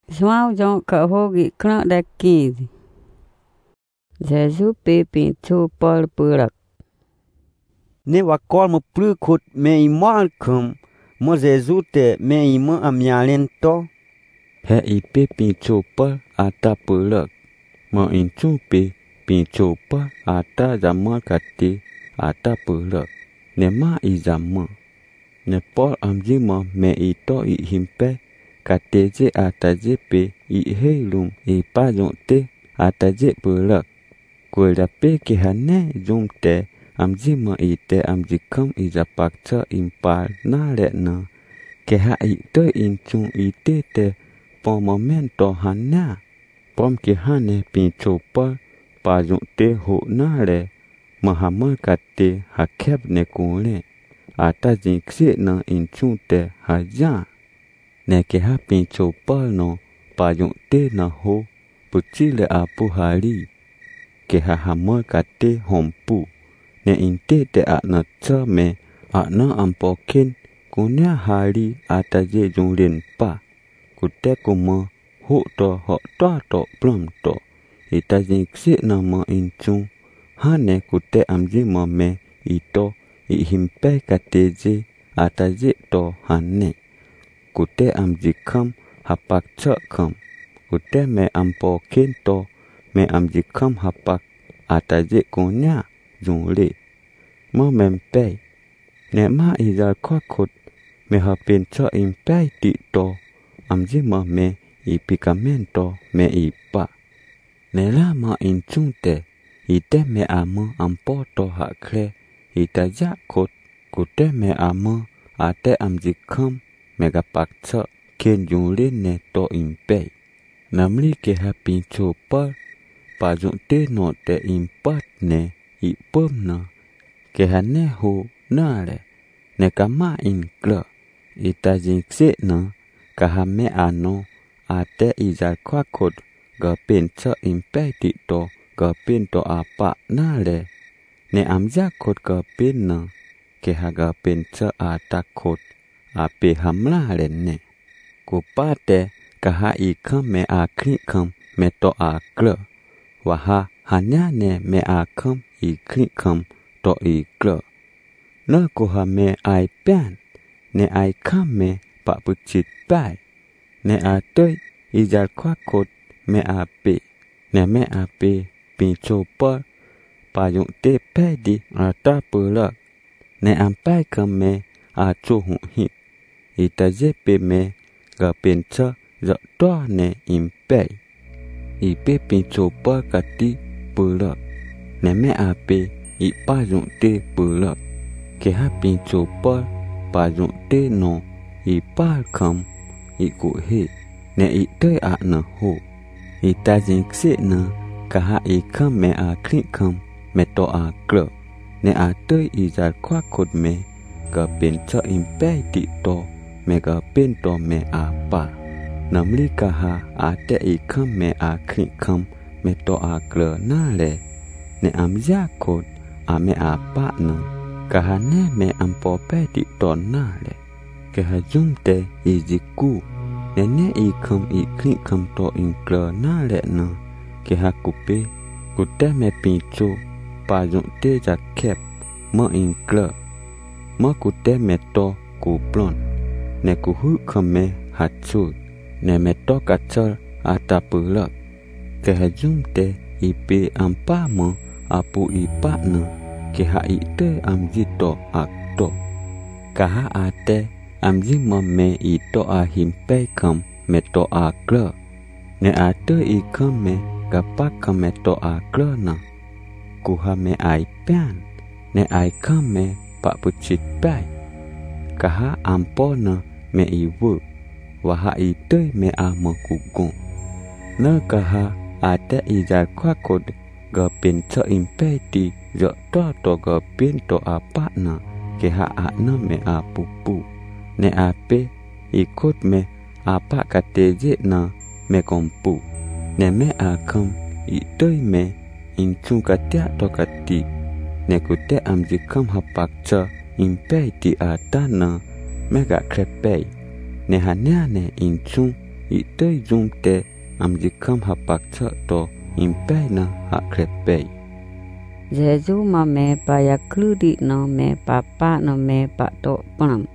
João John Cahogi Clan da 15. Jesus Pepin Chu Paul Purak. Ne wa kol mo pru khut me I mal khum mo Jesus te me I mo amyalen to. He I Pepin Chu Paul ata purak. Mo in chu Pepin Chu Paul ata zaman kati ata purak. Ne ma I zaman. Ne Paul amji mo me I to I himpe. Kateje ataje pe I helum I pa jong te ataje purak. Kue da pe ke hane jom te amji ma I te amji kam I zapak cha impal na le na. Ke ha I te in chung I te po momento hana. Pom ke hane pin chopa pa jong te ho na le. Mahamar kate ha kep ne kule. Ata jing kse na in chung te ha jan. Ne ke ha pin chopa no pa jong te na ho. Puchile a puhari. Ke ha hamar kate hompu. Ne inte te a na cha me a na ampokin kunya hari ataje jong len pa. Kute kuma ho to ho to plum to. Ita jing kse na ma in chung. Hane kute amji ma me ito I himpe kateje ataje to hane. Kute amji kam hapak cha kam. Kute me ampokin to me amji kam hapak ataje kunya jong le. Mo mempe. Ne ma izal kwa kut me hapin cha impe ti to. Amji ma me I pikamento me I pa. Ne la ma in chung te. I te me ama ampo to ha kre. I ta ja kut. Kute me ama ate amji kam me gapak cha ken jong le ne to impe. Namli ke hapin cho pa. Pa jong te no te impat ne I pom na. Ke hane ho na le. Ne kama in kla. Ita jing kse na. Kahame ano. Ate izal kwa kod. Gapin cha impe ti to. Gapin to apa na le. Ne amja kod gapin na. Ke ha gapin cha ata kod. Ape hamla le ne. Kupate kaha I kam me a kri kam me to a kla. Waha hanya ne me a kam I kri kam to I kla. Na kuha me ai pen. Ne ai kam me pa puchit pai. Ne a toi izal kwa kot me a pe. Ne me a pe pin chopa. Pa yung te pe di a ta pulak. Ne am pai kam me a cho hung hit. Ita je pe me ga pin cha za toa ne im pe. I pe pin chopa kati pulak. Ne me a pe I pa yung te pulak. Ke ha pin chopa pa yung te no I pa kam I ku he. Ne I te a na ho. I ta jing kse na ka ha I kam me a kri kam me to a klo. Ne a te I zal kwa kod me ga pin cha im pe ti to me ga pin to me a pa. Namli ka ha a te I kam me a kri kam me to a klo na le. Ne am ja kod a me a pa na. Ka ha ne me am po pe ti to na le. Ke ha jum te I jiku. Ne ne I kam I kri kam to in klo na le na. Ke ha kupe. Kute me pin cho. Pa jum te ja kep. Mo in klo. Mo kute me to ku plon. Ne ku hu kam me ha chut. Ne me to ka chal ata pulak. Ke ha jum te I pe am pa mo apu I pa na. Ke ha I te am ji to ak to. Ka ha a te am ji mo me I to a him pe kam me to a klo. Ne a te I kam me ga pa kam me to a klo na. Ku ha me ai pen. Ne ai kam me pa puchit pai. Ka ha am po na me I vu. Wa ha I te me a mo ku gon. Na ka ha a te I zal kwa kod. Ga pin cha im pe ti. Zo to ga pin to a pa na. Ke ha a na me a pupu. Ne a pe I kot me a pa ka te je na me kompu. Ne me a kam I te me in chung ka tia to ka ti. Ne ku te am ji kam ha pak cha in pe ti a ta na me ga krepe. Ne ha ne in chung i tới dung te am di kham hapak chợ to impe na ha krepe. Jesu ma me pa ya kludi no me papa no me pa to pram.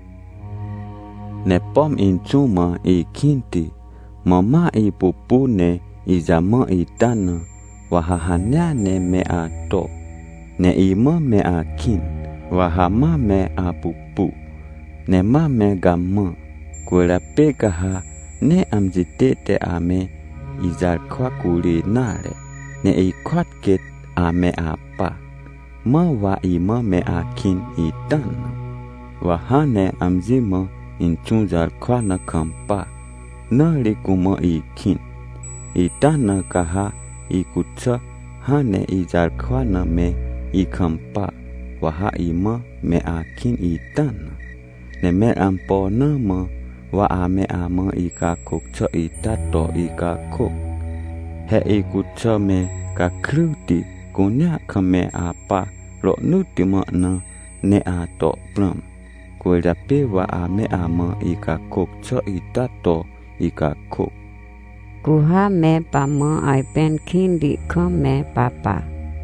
Ne pom in chuma i kinti, mama i pupu ne i zama i tana, wahahanya ne me a to, ne i ma me a kin, wahama me a pupu, ne ma me gamma, kura pekaha ne amjite te ame i zar kwa kuri nare, ne i kwat ket ame a pa, ma wa i ma me a kin i tana, wahane amzima in chunzar kwa na kampa, na likuma i kin, i tana kaha i kutsa hane i zar kwa na me i kampa, waha i ma me a kin i tana, ne me ampo na ma wa a me a ma i ka kuk cha i tato i ka kuk, he i kutsa me ka kruti kunya ka me a pa lo nuti ma na ne a to pram. Kue dape wa a me a ma i ka kuk cha i tato i ka kuk. Kuha me pa ma ai pen kindi ka me papa.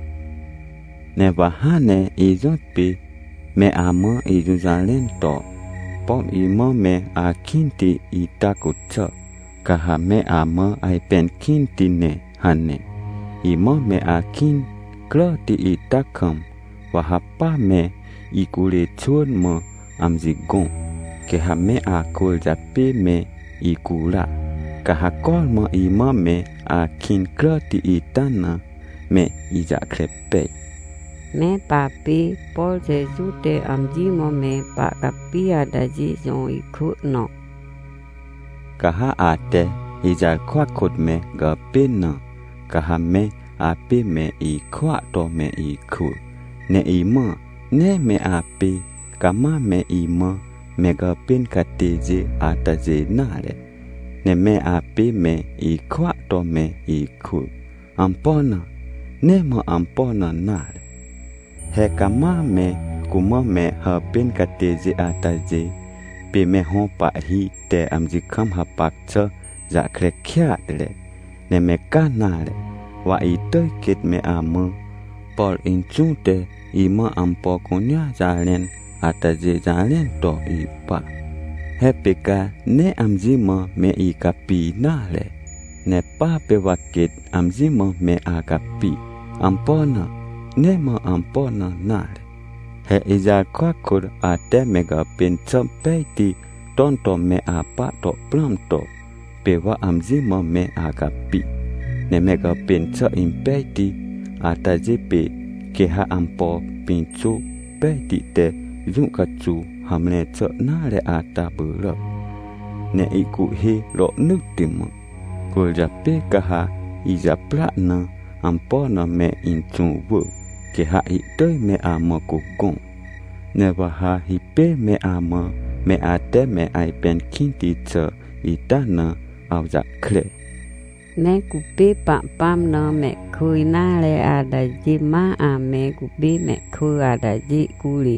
Ne wa hane i zot pi me a ma i zuzalen to. Pom i ma me a kinti i takut cha. Kaha me a ma ai pen kinti ne hane. I ma me a kin klati i takam. Wa hapa me i kule chun ma amzigon. Ke ha me a kul jape me i kula. Kaha kol ma i ma me a kin klati i tana me i zakrepe. Me papi Paul Jesu te amji mo me pa kapi adaji zon i ku no. Kaha ate i jar kwa kut me ga pina. Kaha me api me i kwa to me i ku. Ne i ma ne me api kama me i ma me ga pin kateje ataje nare. Ne me api me i kwa to me i ku. Ampona ne ma ampona nare. He kama me kuma me ha pin kateje ataje pe me hon pa hi te amji kham ha pak cha za krekya le ne me kanale wa i te ket me ama Paul in chunte i ma ampo kunya zalen ataje zalen to i pa he peka ne amji ma me i kapi nale ne pa pe waket amji ma me a kapi ampona ne ma ampona nare. He izar kwa kur a te mega pin cham peiti tonto me a pa to plamto pe wa amzi ma me a kapi. Ne mega pin cha in peiti a ta jipe ke ha ampo pin chu peiti te zung ka chu hamne cha nare a ta bura. Ne iku he lo nuktima. Kul ja pe ka ha iza plana ampona me in chu wu. Ke ha i tơi me a ma kukong. Ne wa ha hi pe me a ma me a te me ai pen kinti cha i tana au za kle. Me kupi pa pam no me kui na le adaji ma a me kupi me kui adaji kuli.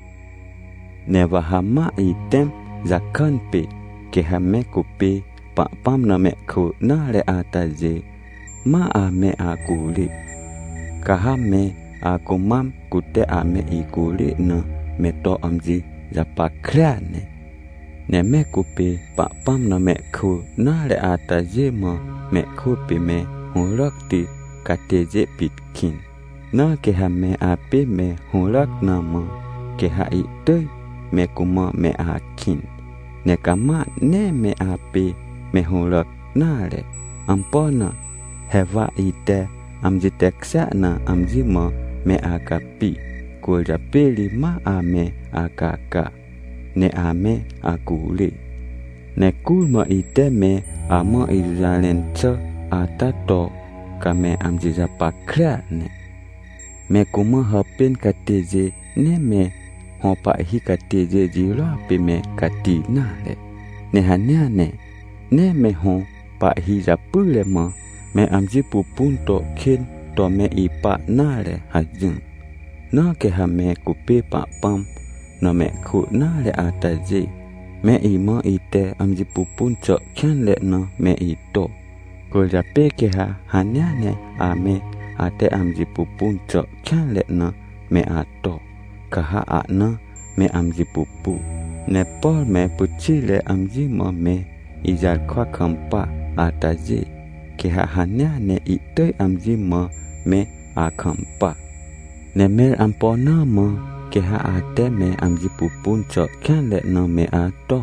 Ne wa ha ma i tem za kan pe ke ha me kupi pa pam no me ku na le ataje ma a me a kuli. Ka ha me aku mam kute ame ikuli na meto amji zapakriane. Ne me kupe pa pam na me ku na le ataje ma me kupe me hunrakti kateje pitkin. Na ke ha me ape me hunrak na ma ke ha itoi me kuma me akin. Ne kama ne me ape me hunrak na le. Ampona heva ite amji teksa na amji ma me akapi kulja pili ma ame akaka ne ame akuli ne kulma ite me ama izalen cha atato kame amji zapakra ne kuma hapin kateje ne me hopa hi kateje jira pe me kati na ne hanya ne me ho pa hi zapule ma me amji pupunto kin to me ipa nare hajung. Na ke ha me kupe pa pam na me ku nare ataje. Me ima i te amji pupun cho kyan le no me ito. Ko jape ke ha hanya ne ame ate amji pupun cho kyan le no me ato. Kaha a no me amji pupu. Ne Paul me puchi le amji mo me ijal kwa kampa ataji. Ke ha hanya ne ito amji mo me a kampa. Ne mel ampona mo ke ha ate me amji pupun cho kyan le no me ato.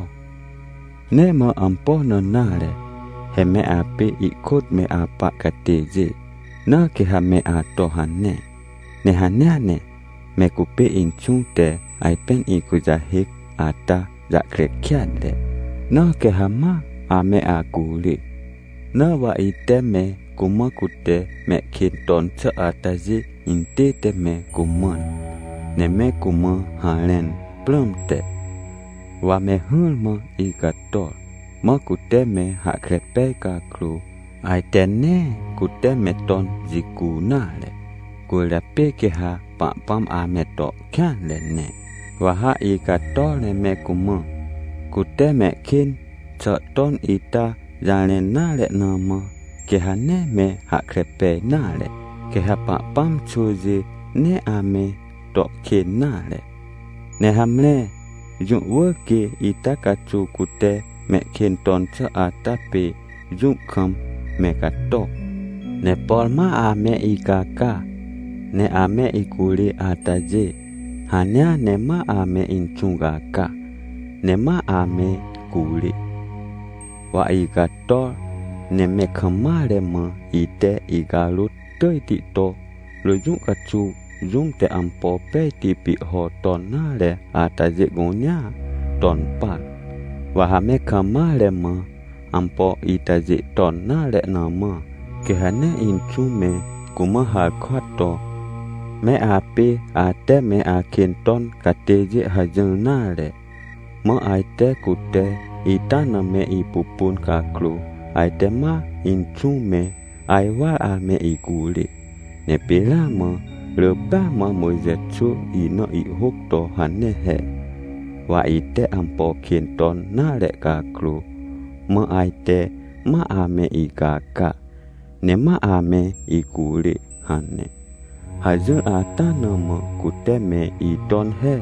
Ne mo ampona na le he me ape ikot me apa kateje. Na ke ha me ato hane. Ne hanya ne me kupe inchung te ai pen ikuja hik ata ja krekian le. Na ke ha ma ame akuli. Na wa ite me kuma kute me kinton cha ataji inte te me kuman. Ne me kuma halen plum te. Wa me hulma ikator. Ma kute me ha krepe ka kru. Ai tene kute me ton jiku na le. Kula pe ke ha pam ame to kyan le ne. Wa ha ikator le me kuma. Kute me kin cha ton ita jale na le na ma. Ke ha ne me ha krepe na le. Ke ha pam chuzi ne ame to kin na le. Ne hamle jung wo ke ita kachu kute me kin ton cha atape jung kam me kato. Ne Paul ma ame ikaka. Ne ame ikuli ataje. Hanya ne ma ame inchungaka. Ne ma ame kuli. Wa ikato ne me kamare ma ite igalut toi tito. Lo jung kachu jung te ampo pe tipi ho ton na le ataje gonya ton pa. Wa hame kamare ma ampo itaje ton na le na ma. Ke hane inchu me kuma ha kwato. Me ape ate me akin ton kateje hajan na le. Ma aite kute itana me ipupun kaklu. Aite ma inchu me aiwa ame ikuli. Ne pila ma leba ma moizetsu ino ihukto hane he. Wa ite ampo kinton na le kaklu. Ma aite ma ame ikaka. Ne ma ame ikuli hane. Hajan atana ma kute me iton he.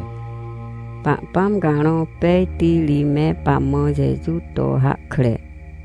Pam gano pe ti li me pa mo Jesu to ha kle.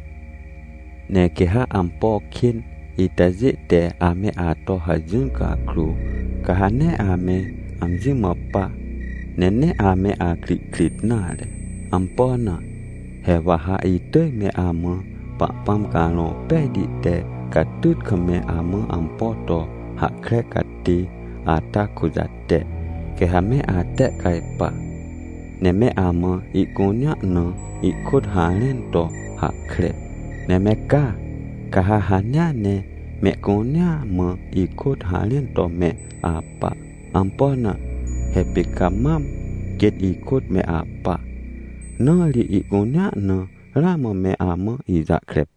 Ne ke ha ampo kin itaje te ame ato hajan kaklu. Kahane ame amji mapa. Nene ame akrit na le. Ampona he waha ite me ama pam gano pe di te katut kame ama ampoto ha kre kati ata kujate. Ke hame ate kaipa. Ne me ama ikonya no ikut halen to ha kre. Ne me ka kaha hanya ne me konya ma ikut halen to me apa. Ampona hepi kamam get ikut me apa. No li ikonya no rama me ama iza krep.